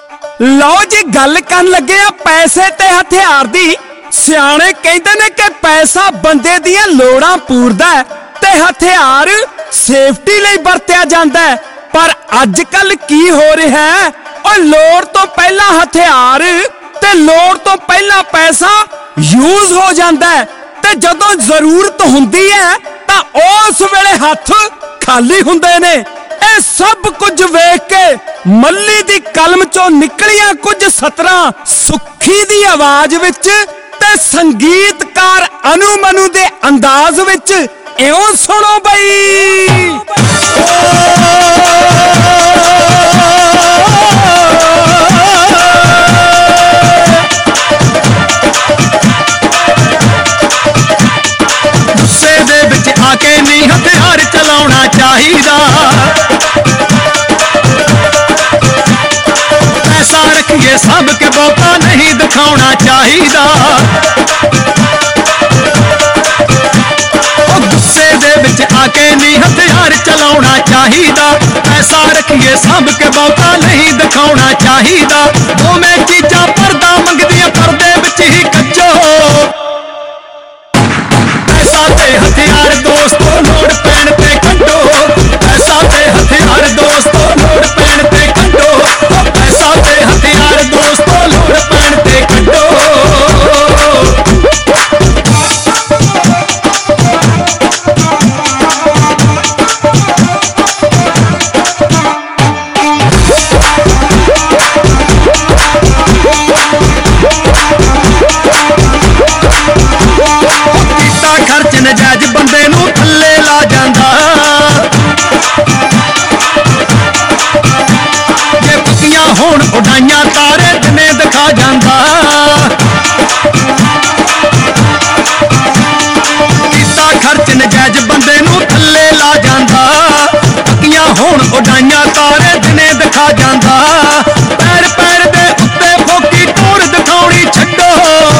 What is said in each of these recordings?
लो जी गल कर लगे आ पैसे ते हथियार दी। सियाणे कहंदे ने कि पैसा बंदे दियां लोड़ां पूरदा है ते हथियार सेफ्टी लई वरतिया जांदा है। पर अजकल की हो रहा है, और लोड़ तो पहला हथियार ते लोड़ तो पहला पैसा यूज हो जांदा है ते जदों जरूरत हुंदी है तां उस वेले हथ खाली हुंदे ने। ए सब कुछ वेख के मल्ली दी कलम चों निकलियां कुछ सतरां सुखी दी आवाज विच ते संगीतकार अनु मनु दे अंदाज विच इउं सुनो बई। गुस्से दे विच आके नहीं हथियार चलाउणा चाहीदा, पैसा रखिए सब के बहुता नहीं दिखाउणा चाहीदा। गुस्से दे विच आके नहीं हथियार चलाउणा चाहीदा, पैसा रखिए सब के बहुता नहीं दिखाउणा चाहीदा। दोवें चीजां परदा मंगदियां परदे विच ही कच्चो, पैसा ते हथियार दोस्तों लोड़ पैण ते कड्डो, पैसा ते हथियार दोस्तों लोड़ पैण ते कड्डो, पैसा ते हथियार दोस्तों लोड़ पैण ते कड्डो। खर्च नजायज बंदे नू थल्ले ला जांदा, जे पक्कियां होण उडाइयां तारे दिने दिखा जांदा। कीता खर्च नजायज बंदे नू थल्ले ला जांदा, पक्कियां होण उडाइयां तारे दिने दिखा जांदा। पैर पैर दे उत्ते फोकी टोर दिखाउणी छड्डो,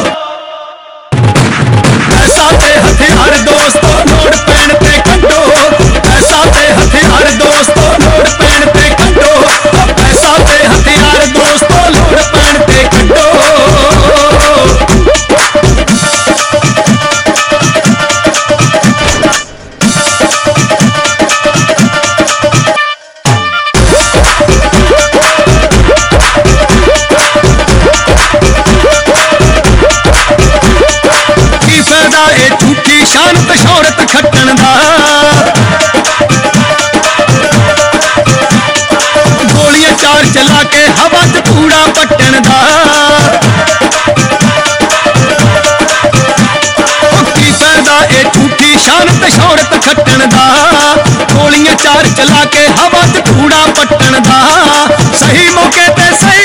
पैसा ते हथियार दोस्तों लोड़ पैण ते कड्डो, पैसा ते हथियार दोस्तों लोड़ पैण ते कड्डो, पैसा ते हथियार दोस्तों लोड़ पैण ते कड्डो। की फायदा ए झूठी शान ते शोहरत खट्टण दा, गोलियां चार चला के हवा च कूड़ा पट्टण दा। की फायदा ए झूठी शान ते शोहरत खट्टण दा, गोलियां चार चला के हवा च कूड़ा पट्टण दा। सही मौके ते सही